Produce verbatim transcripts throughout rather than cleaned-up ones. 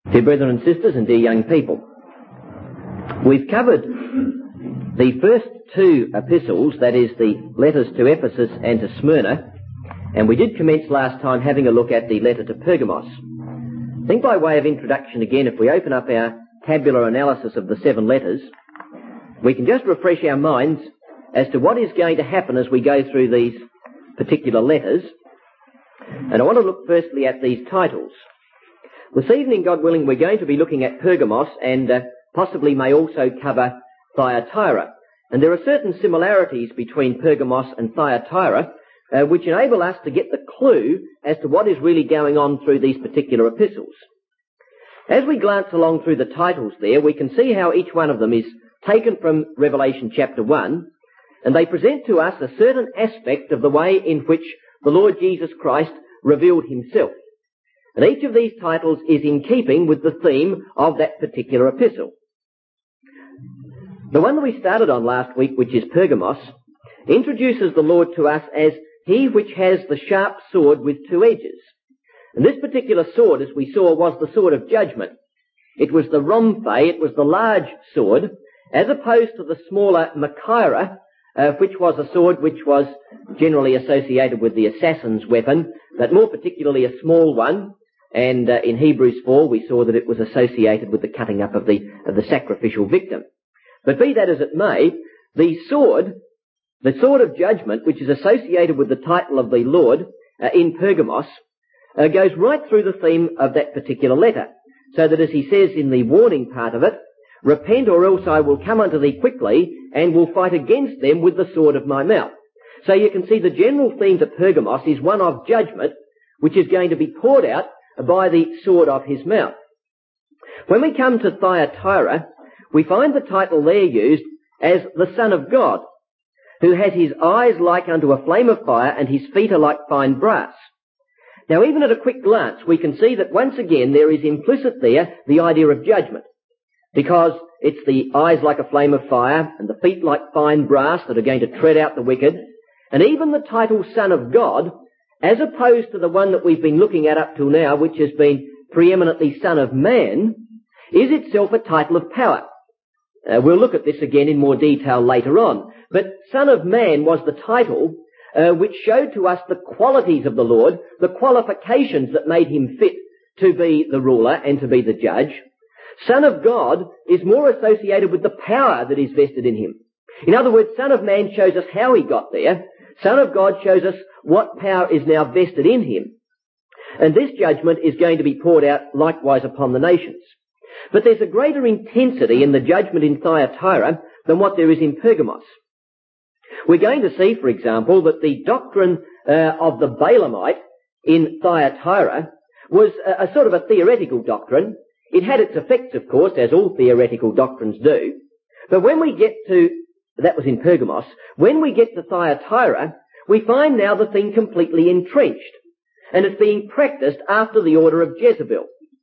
Dear brethren and sisters and dear young people, we've covered the first two epistles, that is the letters to Ephesus and to Smyrna, and we did commence last time having a look at the letter to Pergamos. I think by way of introduction again, if we open up our tabular analysis of the seven letters, we can just refresh our minds as to what is going to happen as we go through these particular letters. And I want to look firstly at these titles. This evening, God willing, we're going to be looking at Pergamos and uh, possibly may also cover Thyatira. And there are certain similarities between Pergamos and Thyatira uh, which enable us to get the clue as to what is really going on through these particular epistles. As we glance along through the titles there, we can see how each one of them is taken from Revelation chapter one, and they present to us a certain aspect of the way in which the Lord Jesus Christ revealed himself. And each of these titles is in keeping with the theme of that particular epistle. The one that we started on last week, which is Pergamos, introduces the Lord to us as he which has the sharp sword with two edges. And this particular sword, as we saw, was the sword of judgment. It was the Rhomphe, it was the large sword, as opposed to the smaller Machaira, uh, which was a sword which was generally associated with the assassin's weapon, but more particularly a small one. And uh, in Hebrews four we saw that it was associated with the cutting up of the, of the sacrificial victim. But be that as it may, the sword, the sword of judgment, which is associated with the title of the Lord uh, in Pergamos, uh, goes right through the theme of that particular letter. So that as he says in the warning part of it, repent or else I will come unto thee quickly and will fight against them with the sword of my mouth. So you can see the general theme to Pergamos is one of judgment, which is going to be poured out by the sword of his mouth. When we come to Thyatira, we find the title there used as the Son of God, who has his eyes like unto a flame of fire and his feet are like fine brass. Now even at a quick glance we can see that once again there is implicit there the idea of judgment, because it's the eyes like a flame of fire and the feet like fine brass that are going to tread out the wicked. And even the title Son of God, as opposed to the one that we've been looking at up till now, which has been preeminently Son of Man, is itself a title of power. Uh, we'll look at this again in more detail later on. But Son of Man was the title uh, which showed to us the qualities of the Lord, the qualifications that made him fit to be the ruler and to be the judge. Son of God is more associated with the power that is vested in him. In other words, Son of Man shows us how he got there. Son of God shows us what power is now vested in him. And this judgment is going to be poured out likewise upon the nations. But there's a greater intensity in the judgment in Thyatira than what there is in Pergamos. We're going to see, for example, that the doctrine uh, of the Balaamite in Thyatira was a, a sort of a theoretical doctrine. It had its effects, of course, as all theoretical doctrines do. But when we get to, that was in Pergamos, when we get to Thyatira, we find now the thing completely entrenched. And it's being practiced after the order of Jezebel.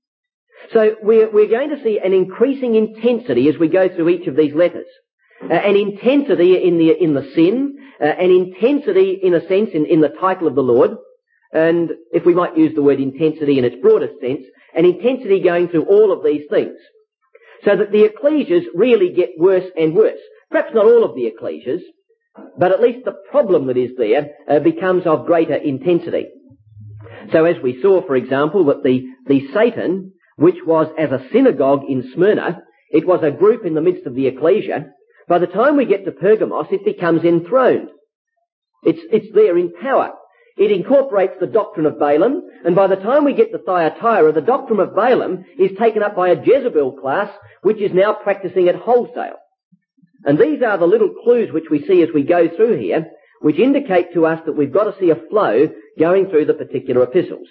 So we're, we're going to see an increasing intensity as we go through each of these letters. Uh, an intensity in the, in the sin, uh, an intensity in a sense in, in the title of the Lord, and if we might use the word intensity in its broadest sense, an intensity going through all of these things. So that the ecclesias really get worse and worse. Perhaps not all of the ecclesias, but at least the problem that is there uh, becomes of greater intensity. So as we saw, for example, that the, the Satan, which was as a synagogue in Smyrna, it was a group in the midst of the ecclesia. By the time we get to Pergamos, it becomes enthroned. It's, it's there in power. It incorporates the doctrine of Balaam, and by the time we get to Thyatira, the doctrine of Balaam is taken up by a Jezebel class, which is now practicing it wholesale. And these are the little clues which we see as we go through here, which indicate to us that we've got to see a flow going through the particular epistles.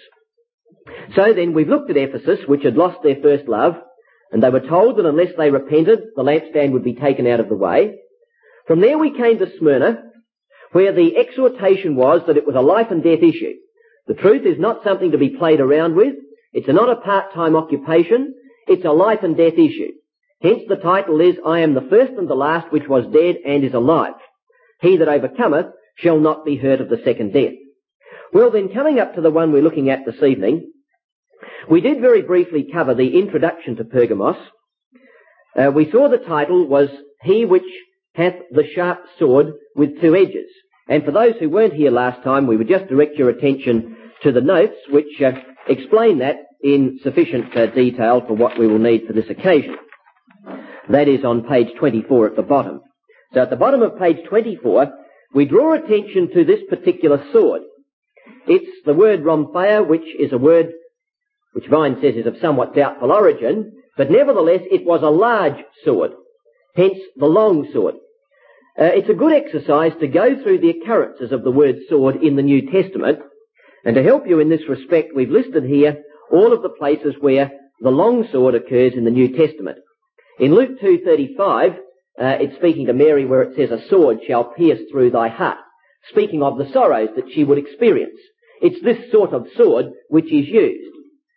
So then we've looked at Ephesus, which had lost their first love, and they were told that unless they repented, the lampstand would be taken out of the way. From there we came to Smyrna, where the exhortation was that it was a life and death issue. The truth is not something to be played around with. It's not a part-time occupation. It's a life and death issue. Hence the title is, I am the first and the last which was dead and is alive. He that overcometh shall not be hurt of the second death. Well then, coming up to the one we're looking at this evening, We did very briefly cover the introduction to Pergamos. Uh, we saw the title was He Which Hath the Sharp Sword with Two Edges. And for those who weren't here last time, we would just direct your attention to the notes which uh, explain that in sufficient uh, detail for what we will need for this occasion. That is on page twenty-four at the bottom. So at the bottom of page twenty-four, we draw attention to this particular sword. It's the word rhomphaia, which is a word which Vine says is of somewhat doubtful origin, but nevertheless it was a large sword, hence the long sword. Uh, it's a good exercise to go through the occurrences of the word sword in the New Testament, and to help you in this respect, we've listed here all of the places where the long sword occurs in the New Testament. In Luke two thirty-five, uh, it's speaking to Mary where it says, a sword shall pierce through thy heart, speaking of the sorrows that she would experience. It's this sort of sword which is used.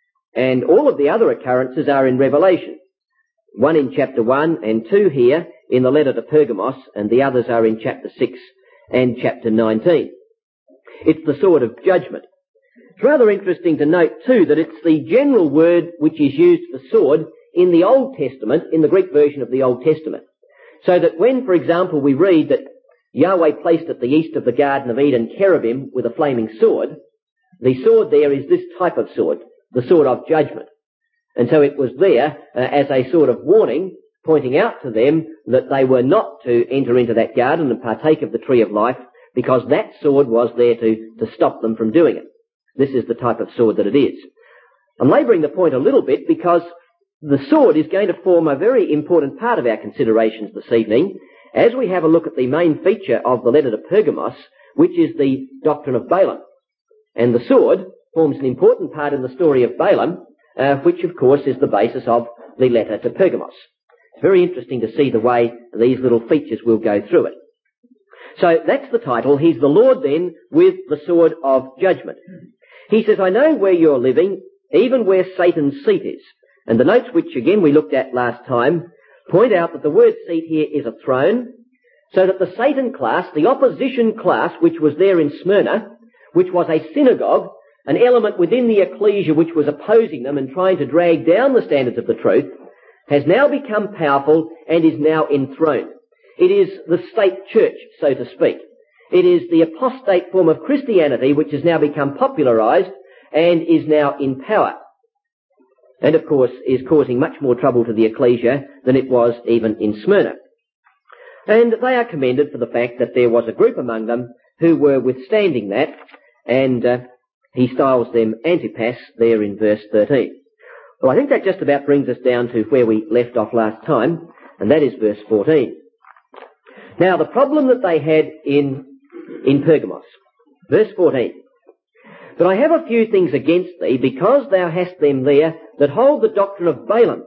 And all of the other occurrences are in Revelation. One in chapter one and two here in the letter to Pergamos, and the others are in chapter six and chapter nineteen. It's the sword of judgment. It's rather interesting to note too that it's the general word which is used for sword in the Old Testament, in the Greek version of the Old Testament. So that when, for example, we read that Yahweh placed at the east of the Garden of Eden cherubim with a flaming sword, the sword there is this type of sword, the sword of judgment. And so it was there uh, as a sort of warning, pointing out to them that they were not to enter into that garden and partake of the tree of life, because that sword was there to, to stop them from doing it. This is the type of sword that it is. I'm labouring the point a little bit because the sword is going to form a very important part of our considerations this evening as we have a look at the main feature of the letter to Pergamos, which is the doctrine of Balaam. And the sword forms an important part in the story of Balaam, uh, which of course is the basis of the letter to Pergamos. It's very interesting to see the way these little features will go through it. So that's the title. He's the Lord then with the sword of judgment. He says, I know where you're living, even where Satan's seat is. And the notes which again we looked at last time point out that the word seat here is a throne, so that the Satan class, the opposition class which was there in Smyrna, which was a synagogue, an element within the ecclesia which was opposing them and trying to drag down the standards of the truth, has now become powerful and is now enthroned. It is the state church, so to speak. It is the apostate form of Christianity which has now become popularised and is now in power. And of course is causing much more trouble to the ecclesia than it was even in Smyrna. And they are commended for the fact that there was a group among them who were withstanding that, and uh, he styles them Antipas there in verse thirteen. Well, I think that just about brings us down to where we left off last time, and that is verse fourteen. Now, the problem that they had in, in Pergamos, verse fourteen. But I have a few things against thee, because thou hast them there that hold the doctrine of Balaam,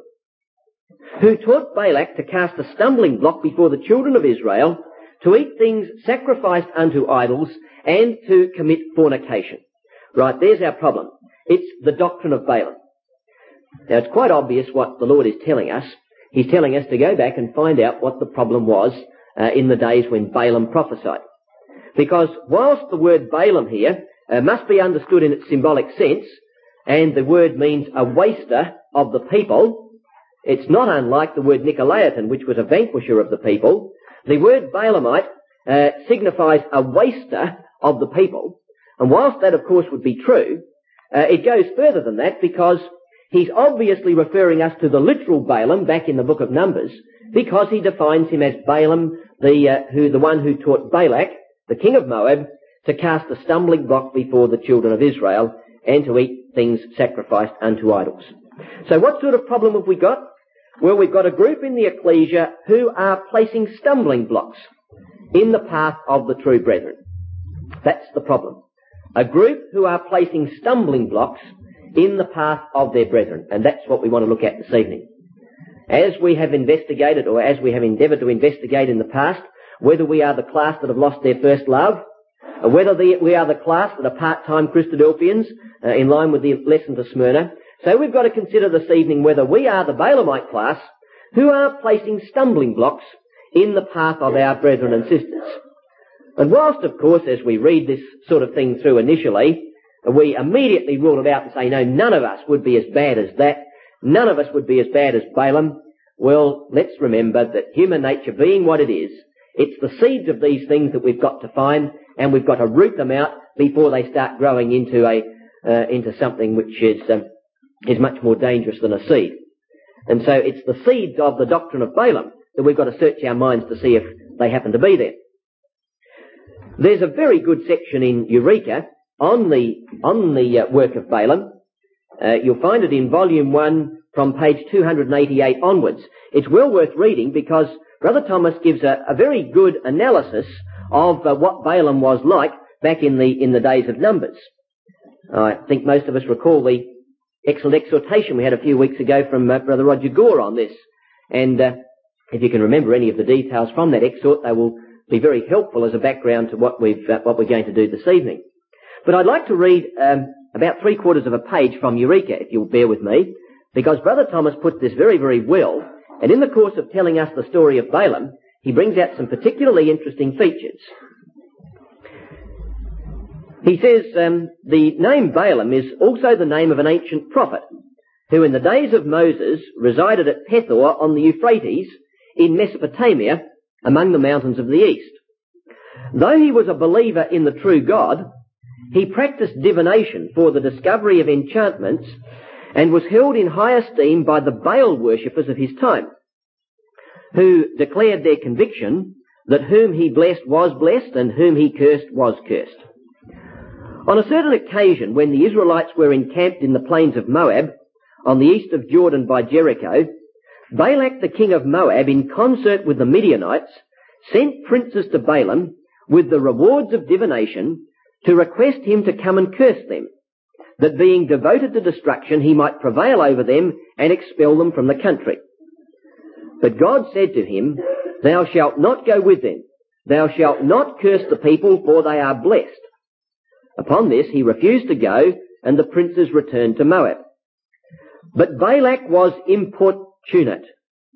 who taught Balak to cast a stumbling block before the children of Israel, to eat things sacrificed unto idols, and to commit fornication. Right, there's our problem. It's the doctrine of Balaam. Now, it's quite obvious what the Lord is telling us. He's telling us to go back and find out what the problem was uh, in the days when Balaam prophesied. Because whilst the word Balaam here uh, must be understood in its symbolic sense, and the word means a waster of the people, it's not unlike the word Nicolaitan, which was a vanquisher of the people. The word Balaamite uh, signifies a waster of the people. And whilst that, of course, would be true, uh, it goes further than that, because he's obviously referring us to the literal Balaam back in the book of Numbers, because he defines him as Balaam, the uh, who the one who taught Balak, the king of Moab, to cast a stumbling block before the children of Israel and to eat things sacrificed unto idols. So what sort of problem have we got? Well, we've got a group in the ecclesia who are placing stumbling blocks in the path of the true brethren. That's the problem. A group who are placing stumbling blocks in the path of their brethren. And that's what we want to look at this evening. As we have investigated, or as we have endeavoured to investigate in the past, whether we are the class that have lost their first love, or whether the, we are the class that are part-time Christadelphians, uh, in line with the lesson to Smyrna. So we've got to consider this evening whether we are the Balaamite class who are placing stumbling blocks in the path of our brethren and sisters. And whilst, of course, as we read this sort of thing through initially, we immediately rule it out and say, no, none of us would be as bad as that. None of us would be as bad as Balaam. Well, let's remember that human nature being what it is, it's the seeds of these things that we've got to find, and we've got to root them out before they start growing into a uh, into something which is um, is much more dangerous than a seed. And so it's the seeds of the doctrine of Balaam that we've got to search our minds to see if they happen to be there. There's a very good section in Eureka on the on the uh, work of Balaam. Uh, you'll find it in volume one from page two hundred eighty-eight onwards. It's well worth reading because Brother Thomas gives a, a very good analysis of uh, what Balaam was like back in the in the days of Numbers. I think most of us recall the excellent exhortation we had a few weeks ago from uh, Brother Roger Gore on this. And uh, if you can remember any of the details from that exhort, they will be very helpful as a background to what we've uh, what we're going to do this evening. But I'd like to read um, about three quarters of a page from Eureka, if you'll bear with me, because Brother Thomas puts this very, very well, and in the course of telling us the story of Balaam, he brings out some particularly interesting features. He says um, the name Balaam is also the name of an ancient prophet who in the days of Moses resided at Pethor on the Euphrates in Mesopotamia among the mountains of the east. Though he was a believer in the true God, he practiced divination for the discovery of enchantments and was held in high esteem by the Baal worshippers of his time, who declared their conviction that whom he blessed was blessed and whom he cursed was cursed. On a certain occasion, when the Israelites were encamped in the plains of Moab, on the east of Jordan by Jericho, Balak the king of Moab, in concert with the Midianites, sent princes to Balaam with the rewards of divination to request him to come and curse them, that being devoted to destruction he might prevail over them and expel them from the country. But God said to him, Thou shalt not go with them. Thou shalt not curse the people, for they are blessed. Upon this he refused to go, and the princes returned to Moab. But Balak was importunate.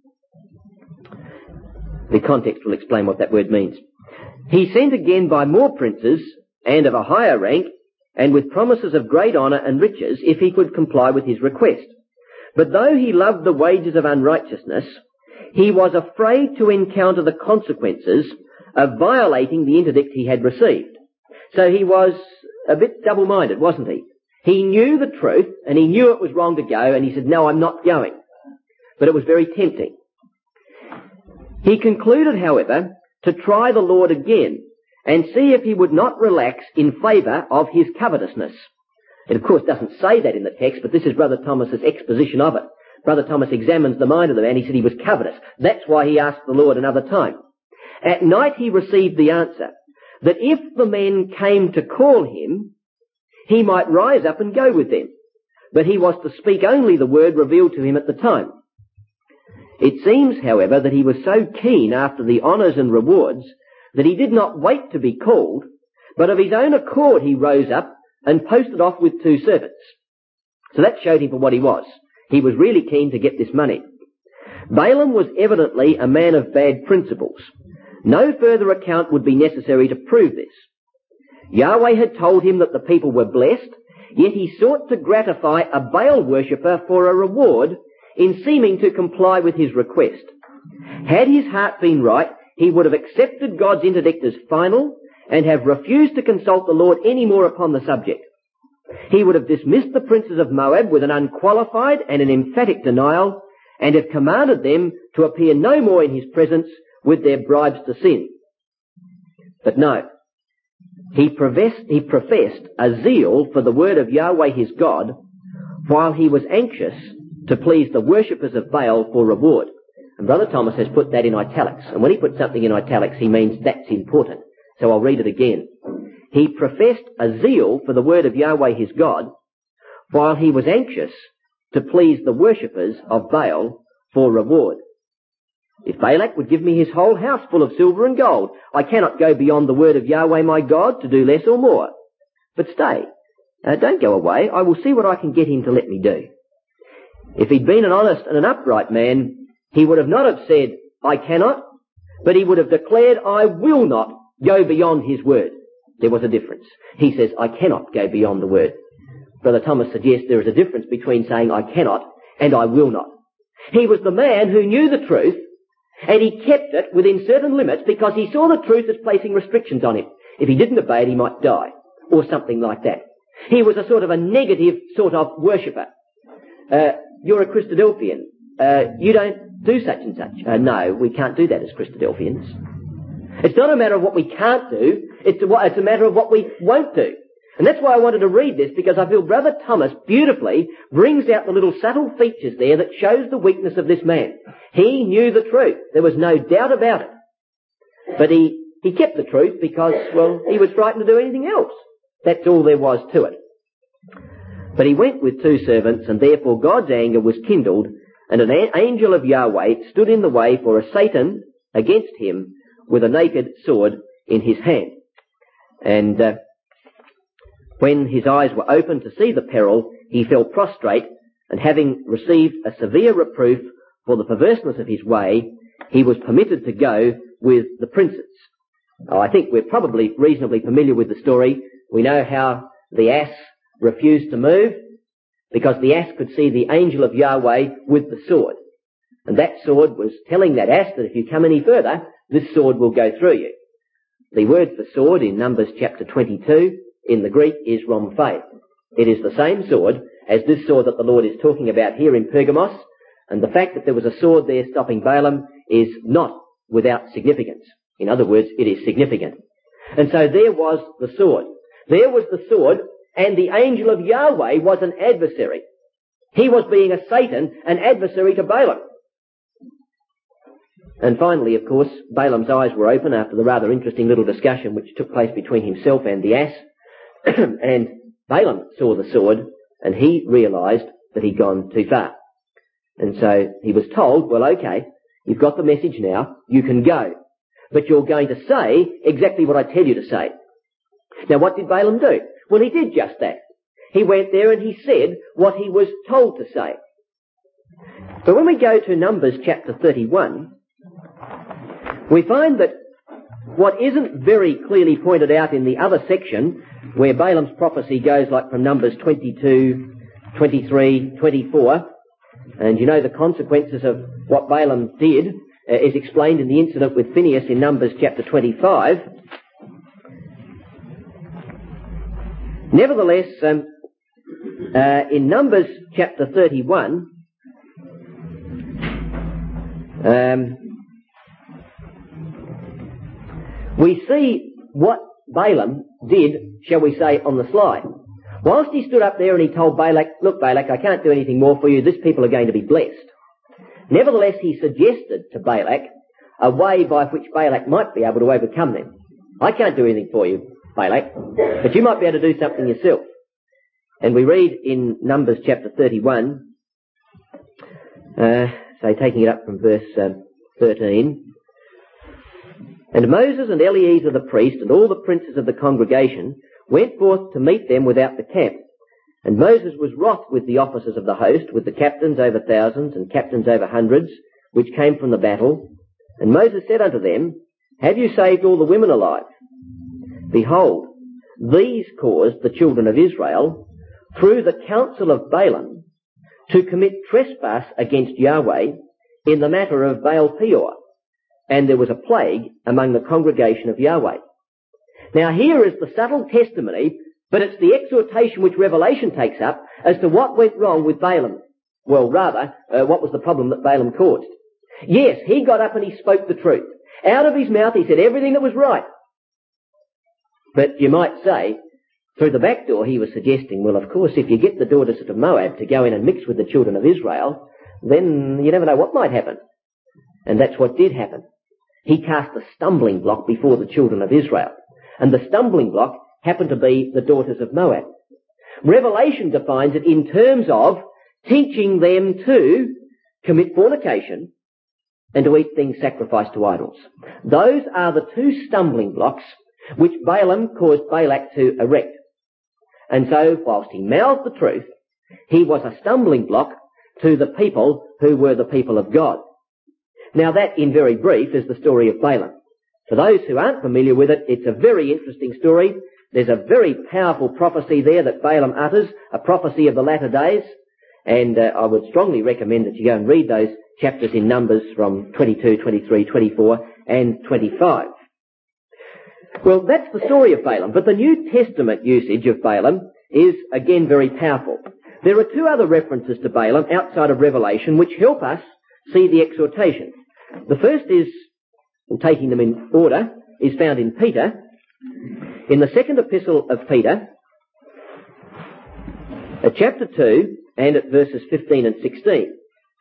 The context will explain what that word means. He sent again by more princes, and of a higher rank, and with promises of great honour and riches, if he could comply with his request. But though he loved the wages of unrighteousness, he was afraid to encounter the consequences of violating the interdict he had received. So he was a bit double-minded, wasn't he? He knew the truth, and he knew it was wrong to go, and he said, no, I'm not going. But it was very tempting. He concluded, however, to try the Lord again, and see if he would not relax in favour of his covetousness. It, of course, doesn't say that in the text, but this is Brother Thomas's exposition of it. Brother Thomas examines the mind of the man. He said he was covetous. That's why he asked the Lord another time. At night he received the answer that if the men came to call him, he might rise up and go with them. But he was to speak only the word revealed to him at the time. It seems, however, that he was so keen after the honours and rewards that he did not wait to be called, but of his own accord he rose up and posted off with two servants. So that showed him for what he was. He was really keen to get this money. Balaam was evidently a man of bad principles. No further account would be necessary to prove this. Yahweh had told him that the people were blessed, yet he sought to gratify a Baal worshipper for a reward in seeming to comply with his request. Had his heart been right, he would have accepted God's interdict as final and have refused to consult the Lord any more upon the subject. He would have dismissed the princes of Moab with an unqualified and an emphatic denial and have commanded them to appear no more in his presence with their bribes to sin. But no, he professed, he professed a zeal for the word of Yahweh his God while he was anxious to please the worshippers of Baal for reward. And Brother Thomas has put that in italics. And when he puts something in italics, he means that's important. So I'll read it again. He professed a zeal for the word of Yahweh his God, while he was anxious to please the worshippers of Baal for reward. If Balak would give me his whole house full of silver and gold, I cannot go beyond the word of Yahweh my God to do less or more. But stay, uh, don't go away. I will see what I can get him to let me do. If he'd been an honest and an upright man, he would have not have said, I cannot, but he would have declared, I will not go beyond his word. There was a difference. He says, I cannot go beyond the word. Brother Thomas suggests there is a difference between saying I cannot and I will not. He was the man who knew the truth, and he kept it within certain limits because he saw the truth as placing restrictions on him. If he didn't obey it, he might die, or something like that. He was a sort of a negative sort of worshipper. Uh, you're a Christadelphian. Uh, you don't do such and such. Uh, no, we can't do that as Christadelphians. It's not a matter of what we can't do, it's a, it's a matter of what we won't do. And that's why I wanted to read this, because I feel Brother Thomas beautifully brings out the little subtle features there that shows the weakness of this man. He knew the truth. There was no doubt about it. But he, he kept the truth because, well, he was frightened to do anything else. That's all there was to it. But he went with two servants, and therefore God's anger was kindled, and an a- angel of Yahweh stood in the way for a Satan against him with a naked sword in his hand. And uh, when his eyes were opened to see the peril, he fell prostrate, and having received a severe reproof for the perverseness of his way, he was permitted to go with the princes. Oh, I think we're probably reasonably familiar with the story. We know how the ass refused to move because the ass could see the angel of Yahweh with the sword. And that sword was telling that ass that if you come any further, this sword will go through you. The word for sword in Numbers chapter twenty-two in the Greek is rhomphae. It is the same sword as this sword that the Lord is talking about here in Pergamos, and the fact that there was a sword there stopping Balaam is not without significance. In other words, it is significant. And so there was the sword. There was the sword, and the angel of Yahweh was an adversary. He was being a Satan, an adversary to Balaam. And finally, of course, Balaam's eyes were open after the rather interesting little discussion which took place between himself and the ass. And Balaam saw the sword, and he realised that he'd gone too far. And so he was told, well, okay, you've got the message now, you can go. But you're going to say exactly what I tell you to say. Now, what did Balaam do? Well, he did just that. He went there and he said what he was told to say. But when we go to Numbers chapter thirty-one, we find that what isn't very clearly pointed out in the other section, where Balaam's prophecy goes like from Numbers twenty-two, twenty-three, twenty-four, and you know the consequences of what Balaam did uh, is explained in the incident with Phinehas in Numbers chapter twenty-five. Nevertheless, um, uh, in Numbers chapter thirty-one, um, we see what Balaam did, shall we say, on the sly. Whilst he stood up there and he told Balak, look, Balak, I can't do anything more for you, this people are going to be blessed. Nevertheless, he suggested to Balak a way by which Balak might be able to overcome them. I can't do anything for you, Balak, but you might be able to do something yourself. And we read in Numbers chapter thirty-one, uh, so taking it up from verse uh, thirteen, and Moses and Eleazar the priest and all the princes of the congregation went forth to meet them without the camp. And Moses was wroth with the officers of the host, with the captains over thousands and captains over hundreds, which came from the battle. And Moses said unto them, have you saved all the women alive? Behold, these caused the children of Israel, through the counsel of Balaam, to commit trespass against Yahweh in the matter of Baal Peor. And there was a plague among the congregation of Yahweh. Now here is the subtle testimony, but it's the exhortation which Revelation takes up as to what went wrong with Balaam. Well, rather, uh, what was the problem that Balaam caused? Yes, he got up and he spoke the truth. Out of his mouth he said everything that was right. But you might say, through the back door he was suggesting, well, of course, if you get the daughters of Moab to go in and mix with the children of Israel, then you never know what might happen. And that's what did happen. He cast a stumbling block before the children of Israel. And the stumbling block happened to be the daughters of Moab. Revelation defines it in terms of teaching them to commit fornication and to eat things sacrificed to idols. Those are the two stumbling blocks which Balaam caused Balak to erect. And so, whilst he mouthed the truth, he was a stumbling block to the people who were the people of God. Now that, in very brief, is the story of Balaam. For those who aren't familiar with it, it's a very interesting story. There's a very powerful prophecy there that Balaam utters, a prophecy of the latter days, and uh, I would strongly recommend that you go and read those chapters in Numbers from twenty-two, twenty-three, twenty-four and twenty-five. Well, that's the story of Balaam, but the New Testament usage of Balaam is again very powerful. There are two other references to Balaam outside of Revelation which help us see the exhortation. The first is, and taking them in order, is found in Peter. In the second epistle of Peter, at chapter two and at verses fifteen and sixteen.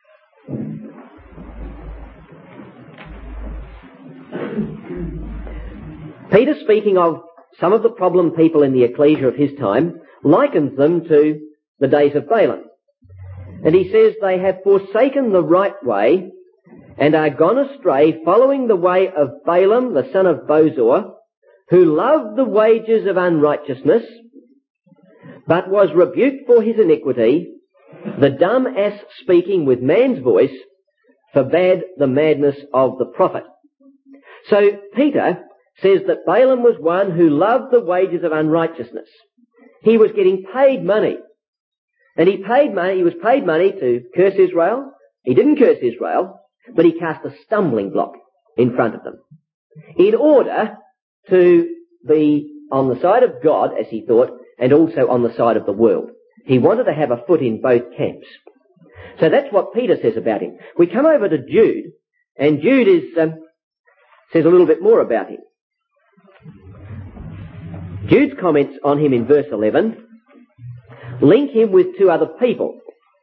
Peter, speaking of some of the problem people in the ecclesia of his time, likens them to the days of Balaam. And he says, they have forsaken the right way and are gone astray, following the way of Balaam, the son of Bosor, who loved the wages of unrighteousness, but was rebuked for his iniquity. The dumb ass speaking with man's voice forbade the madness of the prophet. So Peter says that Balaam was one who loved the wages of unrighteousness. He was getting paid money. And he paid money, he was paid money to curse Israel. He didn't curse Israel, but he cast a stumbling block in front of them, in order to be on the side of God, as he thought, and also on the side of the world. He wanted to have a foot in both camps. So that's what Peter says about him. We come over to Jude, and Jude is, um, says a little bit more about him. Jude's comments on him in verse eleven link him with two other people.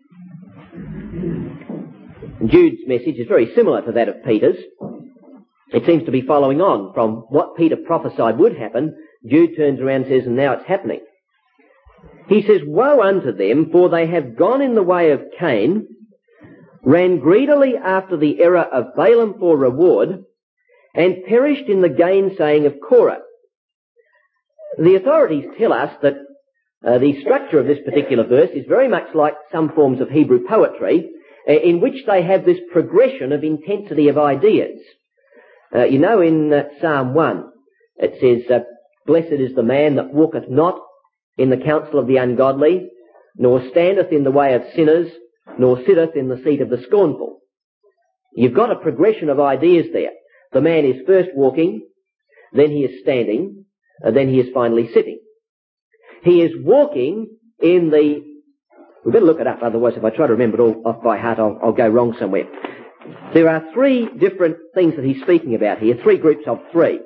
Jude's message is very similar to that of Peter's. It seems to be following on from what Peter prophesied would happen. Jude turns around and says, and now it's happening. He says, woe unto them, for they have gone in the way of Cain, ran greedily after the error of Balaam for reward, and perished in the gainsaying of Korah. The authorities tell us that uh, the structure of this particular verse is very much like some forms of Hebrew poetry, uh, in which they have this progression of intensity of ideas. Uh, you know, in uh, Psalm one, it says, uh, blessed is the man that walketh not in the counsel of the ungodly, nor standeth in the way of sinners, nor sitteth in the seat of the scornful. You've got a progression of ideas there. The man is first walking, then he is standing, and then he is finally sitting. He is walking in the... We've got to look it up, otherwise if I try to remember it all off by heart, I'll, I'll go wrong somewhere. There are three different things that he's speaking about here, three groups of three.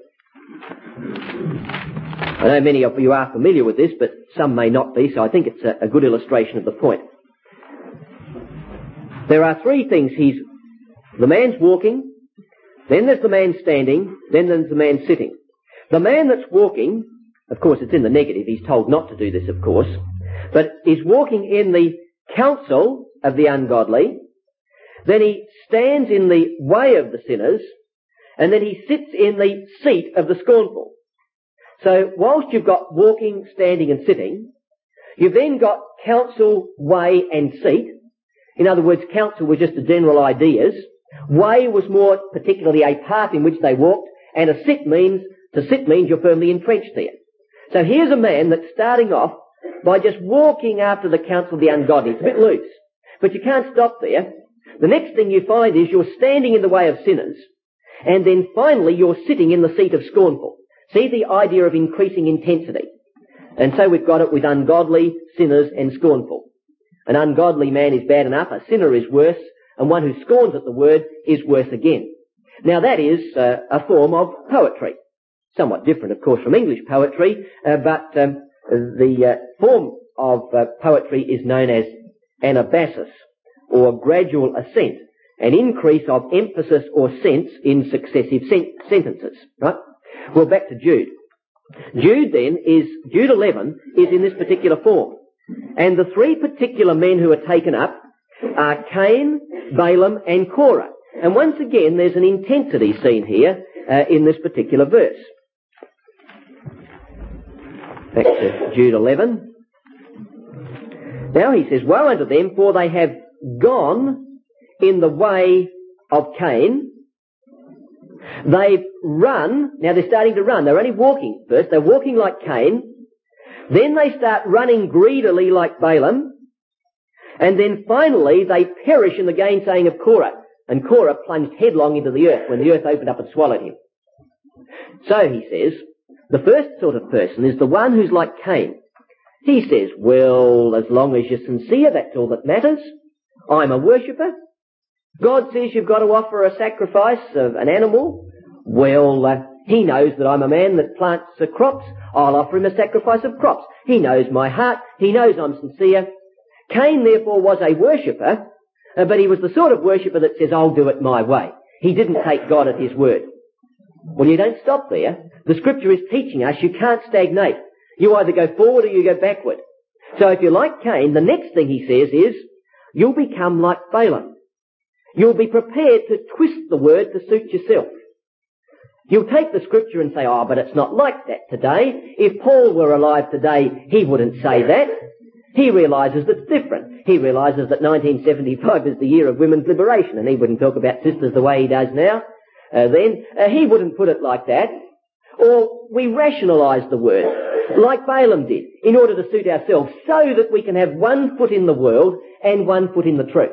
I know many of you are familiar with this, but some may not be, so I think it's a, a good illustration of the point. There are three things. He's, the man's walking, then there's the man standing, then there's the man sitting. The man that's walking, of course it's in the negative, he's told not to do this, of course, but is walking in the counsel of the ungodly, then he stands in the way of the sinners, and then he sits in the seat of the scornful. So whilst you've got walking, standing and sitting, you've then got counsel, way and seat. In other words, counsel was just the general ideas. Way was more particularly a path in which they walked, and a sit means, to sit means you're firmly entrenched there. So here's a man that's starting off by just walking after the counsel of the ungodly. It's a bit loose, but you can't stop there. The next thing you find is you're standing in the way of sinners, and then finally you're sitting in the seat of scornful. See the idea of increasing intensity. And so we've got it with ungodly, sinners and scornful. An ungodly man is bad enough, a sinner is worse, and one who scorns at the word is worse again. Now that is uh, a form of poetry. Somewhat different, of course, from English poetry, uh, but um, the uh, form of uh, poetry is known as anabasis, or gradual ascent, an increase of emphasis or sense in successive sen- sentences, right? Well, back to Jude. Jude then is, Jude eleven is in this particular form. And the three particular men who are taken up are Cain, Balaam and Korah. And once again there's an intensity seen here uh, in this particular verse. Back to Jude eleven. Now he says, woe unto them, for they have gone in the way of Cain, They've run, now they're starting to run. They're only walking first. They're walking like Cain. Then they start running greedily like Balaam. And then finally they perish in the gainsaying of Korah. And Korah plunged headlong into the earth when the earth opened up and swallowed him. So he says, the first sort of person is the one who's like Cain. He says, well, as long as you're sincere, that's all that matters. I'm a worshipper. God says you've got to offer a sacrifice of an animal. Well, uh, he knows that I'm a man that plants uh, crops. I'll offer him a sacrifice of crops. He knows my heart. He knows I'm sincere. Cain, therefore, was a worshipper, uh, but he was the sort of worshipper that says, I'll do it my way. He didn't take God at his word. Well, you don't stop there. The Scripture is teaching us you can't stagnate. You either go forward or you go backward. So if you're like Cain, the next thing he says is, you'll become like Balaam. You'll be prepared to twist the word to suit yourself. You'll take the Scripture and say, oh, but it's not like that today. If Paul were alive today, he wouldn't say that. He realises it's different. He realises that nineteen seventy-five is the year of women's liberation, and he wouldn't talk about sisters the way he does now. Uh, then uh, he wouldn't put it like that. Or we rationalise the word, like Balaam did, in order to suit ourselves, so that we can have one foot in the world and one foot in the truth.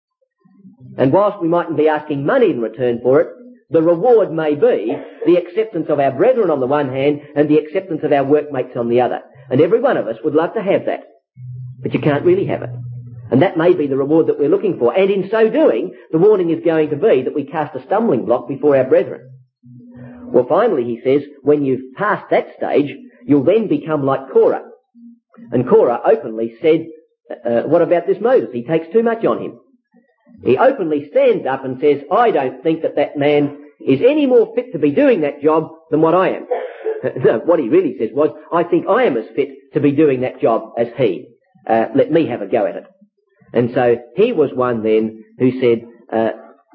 And whilst we mightn't be asking money in return for it, the reward may be the acceptance of our brethren on the one hand and the acceptance of our workmates on the other. And every one of us would love to have that. But you can't really have it. And that may be the reward that we're looking for. And in so doing, the warning is going to be that we cast a stumbling block before our brethren. Well, finally, he says, when you've passed that stage, you'll then become like Korah. And Korah openly said, uh, what about this Moses? He takes too much on him. He openly stands up and says, I don't think that that man is any more fit to be doing that job than what I am. No, what he really says was, I think I am as fit to be doing that job as he. Uh, let me have a go at it. And so he was one then who said, uh,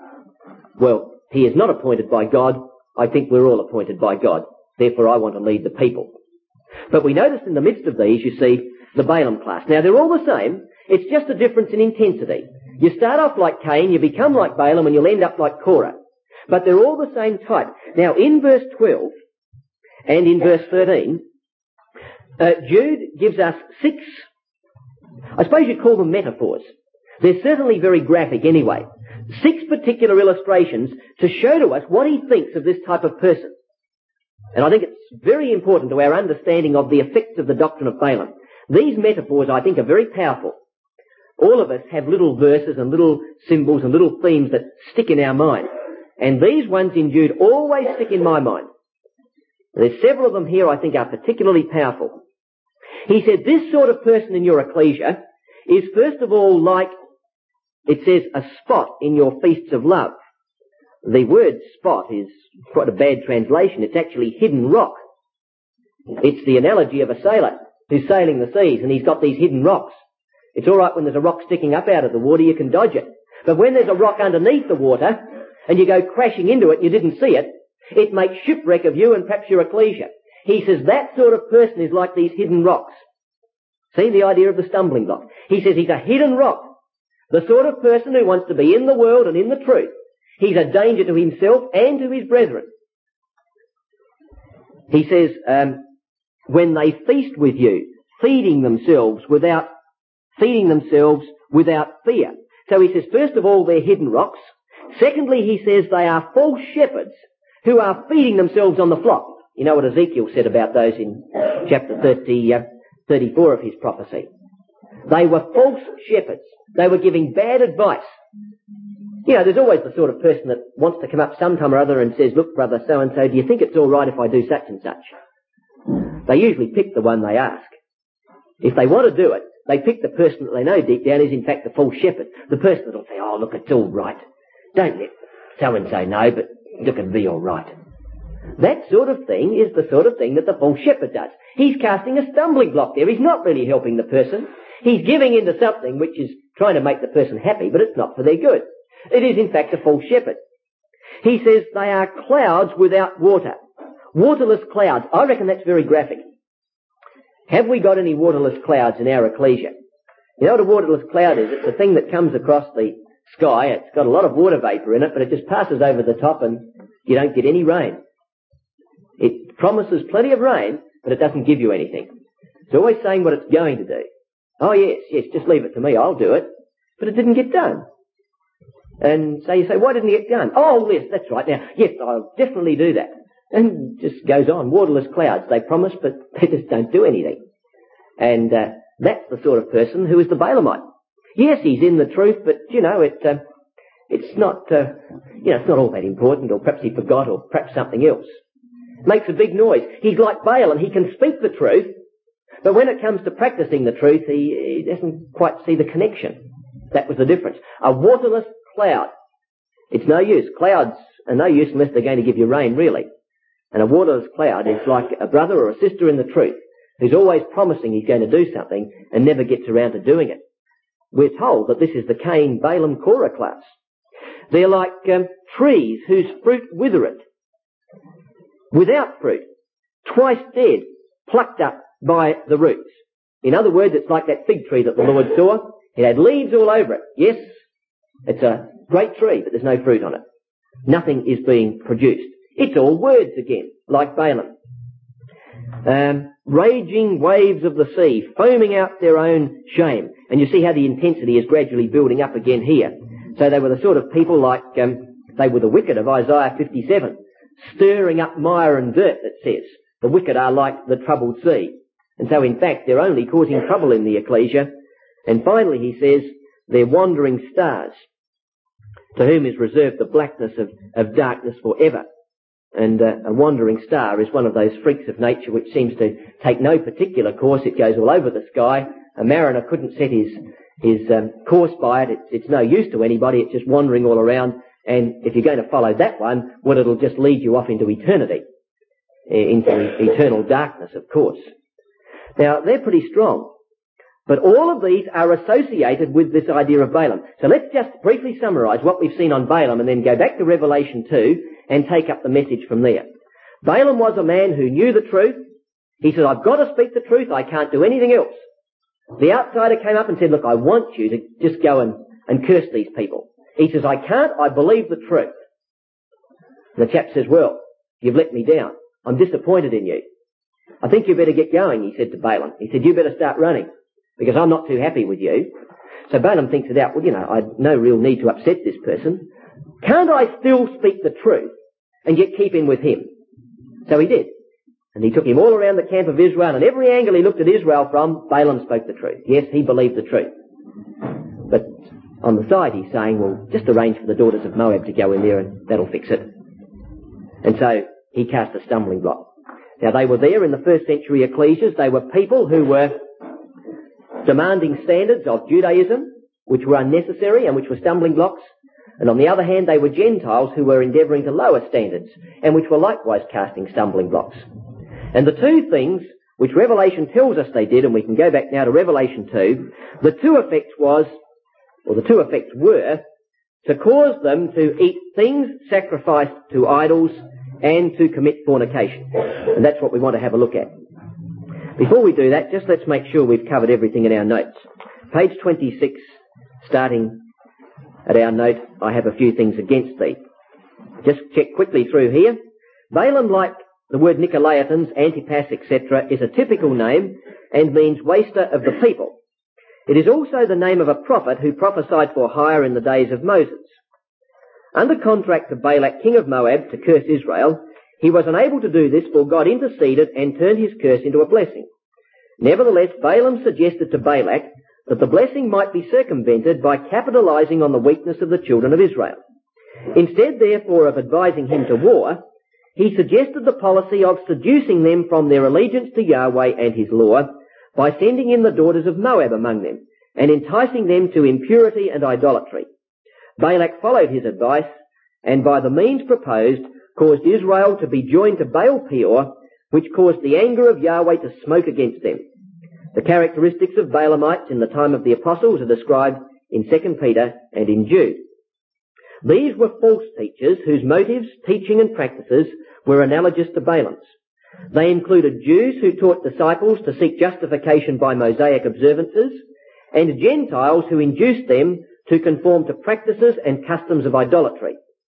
well, he is not appointed by God. I think we're all appointed by God. Therefore, I want to lead the people. But we notice in the midst of these, you see, the Balaam class. Now, they're all the same. It's just a difference in intensity. You start off like Cain, you become like Balaam, and you'll end up like Korah. But they're all the same type. Now, in verse twelve and in verse thirteen, uh, Jude gives us six, I suppose you'd call them metaphors. They're certainly very graphic anyway. Six particular illustrations to show to us what he thinks of this type of person. And I think it's very important to our understanding of the effects of the doctrine of Balaam. These metaphors, I think, are very powerful. All of us have little verses and little symbols and little themes that stick in our mind. And these ones in Jude always stick in my mind. There's several of them here I think are particularly powerful. He said this sort of person in your ecclesia is first of all like, it says, a spot in your feasts of love. The word spot is quite a bad translation. It's actually hidden rock. It's the analogy of a sailor who's sailing the seas and he's got these hidden rocks. It's all right when there's a rock sticking up out of the water, you can dodge it. But when there's a rock underneath the water and you go crashing into it and you didn't see it, it makes shipwreck of you and perhaps your ecclesia. He says that sort of person is like these hidden rocks. See the idea of the stumbling block? He says he's a hidden rock. The sort of person who wants to be in the world and in the truth. He's a danger to himself and to his brethren. He says, um, when they feast with you, feeding themselves without, feeding themselves without fear. So he says, first of all, they're hidden rocks. Secondly, he says they are false shepherds who are feeding themselves on the flock. You know what Ezekiel said about those in chapter thirty, uh, thirty-four of his prophecy. They were false shepherds. They were giving bad advice. You know, there's always the sort of person that wants to come up sometime or other and says, look, brother so-and-so, do you think it's all right if I do such and such? They usually pick the one they ask. If they want to do it, they pick the person that they know deep down is in fact the false shepherd. The person that will say, oh, look, it's all right. Don't let so-and-so know, but look, it'll be all right. That sort of thing is the sort of thing that the false shepherd does. He's casting a stumbling block there. He's not really helping the person. He's giving into something which is trying to make the person happy, but it's not for their good. It is, in fact, a false shepherd. He says they are clouds without water. Waterless clouds. I reckon that's very graphic. Have we got any waterless clouds in our ecclesia? You know what a waterless cloud is? It's a thing that comes across the sky. It's got a lot of water vapour in it, but it just passes over the top and you don't get any rain. It promises plenty of rain, but it doesn't give you anything. It's always saying what it's going to do. Oh yes, yes, just leave it to me, I'll do it. But it didn't get done. And so you say, why didn't it get done? Oh yes, that's right. Now, yes, I'll definitely do that. And it just goes on. Waterless clouds, they promise, but they just don't do anything. And uh, that's the sort of person who is the Balaamite. Yes, he's in the truth, but, you know, it, uh, it's not, uh, you know, it's not all that important, or perhaps he forgot, or perhaps something else. Makes a big noise. He's like Balaam. He can speak the truth, but when it comes to practicing the truth, he, he doesn't quite see the connection. That was the difference. A waterless cloud. It's no use. Clouds are no use unless they're going to give you rain, really. And a waterless cloud is like a brother or a sister in the truth who's always promising he's going to do something and never gets around to doing it. We're told that this is the Cain, Balaam, Korah class. They're like um, trees whose fruit withereth, without fruit, twice dead, plucked up by the roots. In other words, it's like that fig tree that the Lord saw. It had leaves all over it. Yes, it's a great tree, but there's no fruit on it. Nothing is being produced. It's all words again, like Balaam. Um, raging waves of the sea, foaming out their own shame. And you see how the intensity is gradually building up again here. So they were the sort of people like, um, they were the wicked of Isaiah fifty-seven, stirring up mire and dirt, it says. The wicked are like the troubled sea. And so in fact they're only causing trouble in the ecclesia. And finally he says, they're wandering stars, to whom is reserved the blackness of, of darkness forever. And uh, a wandering star is one of those freaks of nature which seems to take no particular course. It goes all over the sky. A mariner couldn't set his his um, course by it. It's, it's no use to anybody. It's just wandering all around. And if you're going to follow that one, well, it'll just lead you off into eternity, into eternal darkness, of course. Now, they're pretty strong. But all of these are associated with this idea of Balaam. So let's just briefly summarise what we've seen on Balaam and then go back to Revelation two and take up the message from there. Balaam was a man who knew the truth. He said, I've got to speak the truth. I can't do anything else. The outsider came up and said, look, I want you to just go and, and curse these people. He says, I can't. I believe the truth. And the chap says, well, you've let me down. I'm disappointed in you. I think you better get going, he said to Balaam. He said, you better start running, because I'm not too happy with you. So Balaam thinks it out. Well, you know, I've no real need to upset this person. Can't I still speak the truth and yet keep in with him? So he did. And he took him all around the camp of Israel, and every angle he looked at Israel from, Balaam spoke the truth. Yes, he believed the truth. But on the side he's saying, well, just arrange for the daughters of Moab to go in there and that'll fix it. And so he cast a stumbling block. Now they were there in the first century ecclesias. They were people who were demanding standards of Judaism, which were unnecessary and which were stumbling blocks. And on the other hand, they were Gentiles who were endeavouring to lower standards and which were likewise casting stumbling blocks. And the two things which Revelation tells us they did, and we can go back now to Revelation two, the two effects was, or the two effects were, to cause them to eat things sacrificed to idols and to commit fornication. And that's what we want to have a look at. Before we do that, just let's make sure we've covered everything in our notes. Page twenty-six, starting at our note, I have a few things against thee. Just check quickly through here. Balaam, like the word Nicolaitans, Antipas, et cetera, is a typical name and means waster of the people. It is also the name of a prophet who prophesied for hire in the days of Moses. Under contract to Balak, king of Moab, to curse Israel, he was unable to do this, for God interceded and turned his curse into a blessing. Nevertheless, Balaam suggested to Balak that the blessing might be circumvented by capitalizing on the weakness of the children of Israel. Instead, therefore, of advising him to war, he suggested the policy of seducing them from their allegiance to Yahweh and his law by sending in the daughters of Moab among them and enticing them to impurity and idolatry. Balak followed his advice and by the means proposed caused Israel to be joined to Baal Peor, which caused the anger of Yahweh to smoke against them. The characteristics of Balaamites in the time of the apostles are described in Second Peter and in Jude. These were false teachers whose motives, teaching and practices were analogous to Balaam's. They included Jews who taught disciples to seek justification by Mosaic observances, and Gentiles who induced them to conform to practices and customs of idolatry.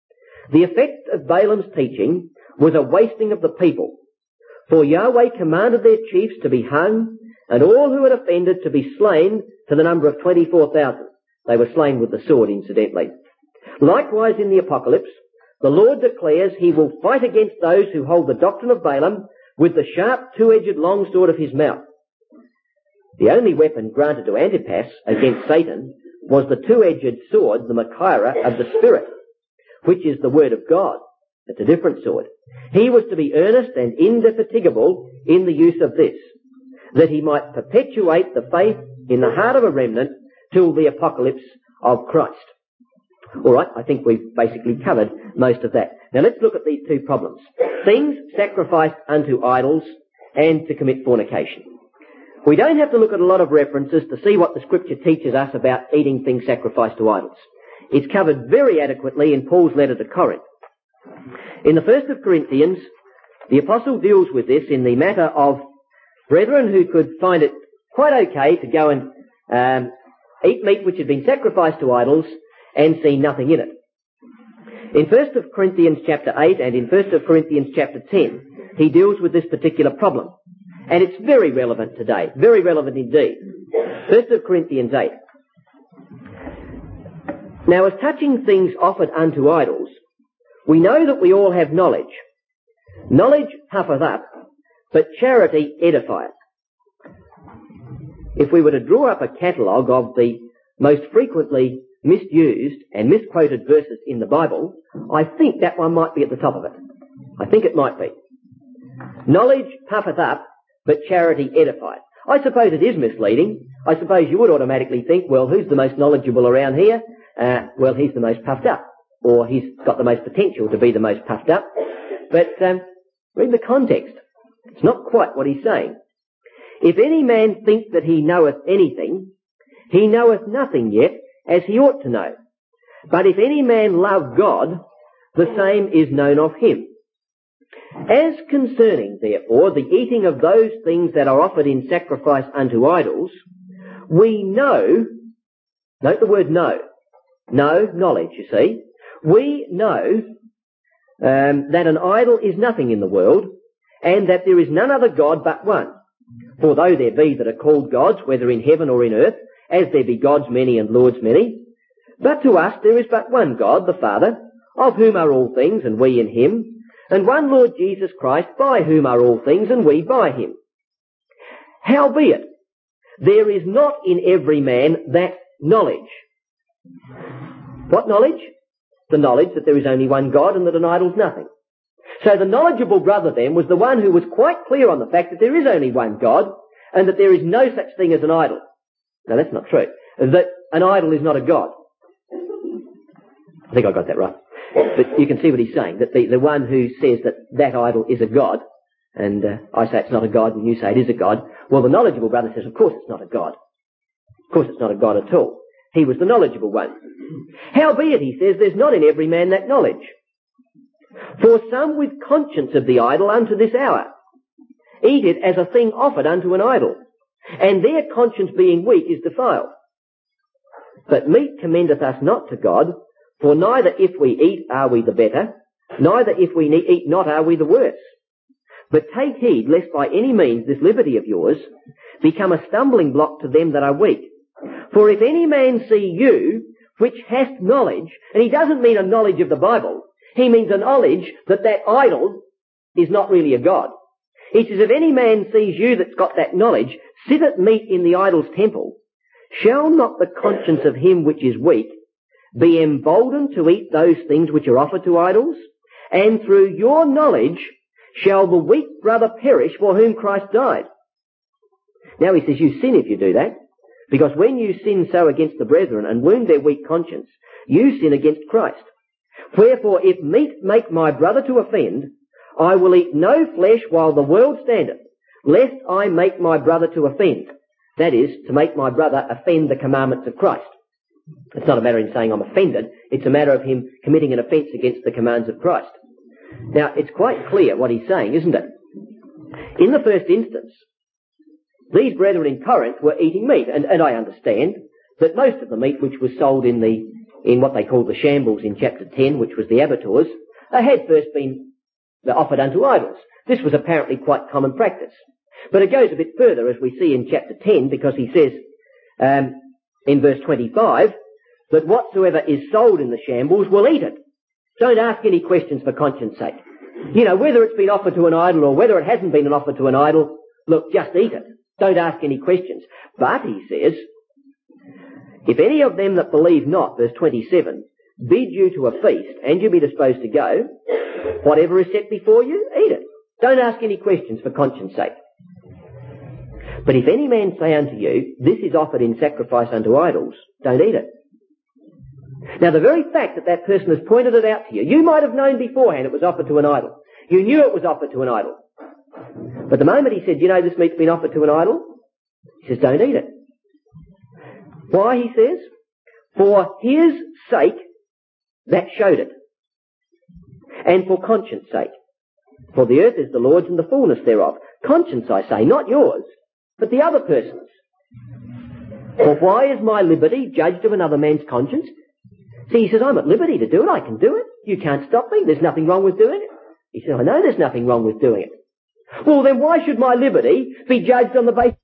The effect of Balaam's teaching was a wasting of the people. For Yahweh commanded their chiefs to be hung, and all who had offended to be slain, to the number of twenty-four thousand. They were slain with the sword, incidentally. Likewise in the Apocalypse, the Lord declares he will fight against those who hold the doctrine of Balaam with the sharp two-edged long sword of his mouth. The only weapon granted to Antipas against Satan was the two-edged sword, the Machaira of the Spirit, which is the word of God. It's a different sword. He was to be earnest and indefatigable in the use of this, that he might perpetuate the faith in the heart of a remnant till the apocalypse of Christ. All right, I think we've basically covered most of that. Now let's look at these two problems. Things sacrificed unto idols and to commit fornication. We don't have to look at a lot of references to see what the Scripture teaches us about eating things sacrificed to idols. It's covered very adequately in Paul's letter to Corinth. In the first of Corinthians, the Apostle deals with this in the matter of brethren who could find it quite okay to go and um, eat meat which had been sacrificed to idols and see nothing in it. In First of Corinthians chapter eight and in First of Corinthians chapter ten, he deals with this particular problem. And it's very relevant today, very relevant indeed. First of Corinthians eight. Now, as touching things offered unto idols, we know that we all have knowledge. Knowledge puffeth up, but charity edifieth. If we were to draw up a catalogue of the most frequently misused and misquoted verses in the Bible, I think that one might be at the top of it. I think it might be. Knowledge puffeth up, but charity edifieth. I suppose it is misleading. I suppose you would automatically think, well, who's the most knowledgeable around here? Uh, well, he's the most puffed up. Or he's got the most potential to be the most puffed up. But um, read the context. It's not quite what he's saying. If any man think that he knoweth anything, he knoweth nothing yet, as he ought to know. But if any man love God, the same is known of him. As concerning, therefore, the eating of those things that are offered in sacrifice unto idols, we know, note the word know, know, knowledge, you see, we know um, that an idol is nothing in the world, and that there is none other God but one. For though there be that are called gods, whether in heaven or in earth, as there be gods many and lords many, but to us there is but one God, the Father, of whom are all things, and we in him, and one Lord Jesus Christ, by whom are all things, and we by him. Howbeit, there is not in every man that knowledge. What knowledge? The knowledge that there is only one God and that an idol's nothing. So the knowledgeable brother then was the one who was quite clear on the fact that there is only one God and that there is no such thing as an idol. No, that's not true. That an idol is not a God. I think I got that right. But you can see what he's saying, that the, the one who says that that idol is a God, and uh, I say it's not a God and you say it is a God, well, the knowledgeable brother says, of course it's not a God. Of course it's not a God at all. He was the knowledgeable one. Howbeit, he says, there's not in every man that knowledge. For some with conscience of the idol unto this hour eat it as a thing offered unto an idol, and their conscience being weak is defiled. But meat commendeth us not to God, for neither if we eat are we the better, neither if we eat not are we the worse. But take heed lest by any means this liberty of yours become a stumbling block to them that are weak. For if any man see you, which hast knowledge, and he doesn't mean a knowledge of the Bible, he means a knowledge that that idol is not really a God. He says, if any man sees you that's got that knowledge, sit at meat in the idol's temple, shall not the conscience of him which is weak be emboldened to eat those things which are offered to idols? And through your knowledge shall the weak brother perish for whom Christ died. Now he says, you sin if you do that, because when you sin so against the brethren and wound their weak conscience, you sin against Christ. Wherefore, if meat make my brother to offend, I will eat no flesh while the world standeth, lest I make my brother to offend. That is, to make my brother offend the commandments of Christ. It's not a matter of him saying I'm offended, it's a matter of him committing an offence against the commands of Christ. Now, it's quite clear what he's saying, isn't it? In the first instance, these brethren in Corinth were eating meat, and, and I understand that most of the meat which was sold in the in what they called the shambles in chapter ten, which was the abattoirs, uh, had first been offered unto idols. This was apparently quite common practice. But it goes a bit further, as we see in chapter ten, because he says um, in verse twenty-five that whatsoever is sold in the shambles will eat it. Don't ask any questions for conscience sake. You know, whether it's been offered to an idol or whether it hasn't been offered to an idol, look, just eat it. Don't ask any questions. But, he says, if any of them that believe not, verse twenty-seven, bid you to a feast, and you be disposed to go, whatever is set before you, eat it. Don't ask any questions for conscience sake. But if any man say unto you, this is offered in sacrifice unto idols, don't eat it. Now, the very fact that that person has pointed it out to you, you might have known beforehand it was offered to an idol. You knew it was offered to an idol. But the moment he said, you know, this meat's been offered to an idol, he says, don't eat it. Why, he says? For his sake that showed it, and for conscience sake. For the earth is the Lord's and the fullness thereof. Conscience, I say, not yours, but the other person's. For why is my liberty judged of another man's conscience? See, he says, I'm at liberty to do it. I can do it. You can't stop me. There's nothing wrong with doing it. He said, I know there's nothing wrong with doing it. Well, then why should my liberty be judged on the basis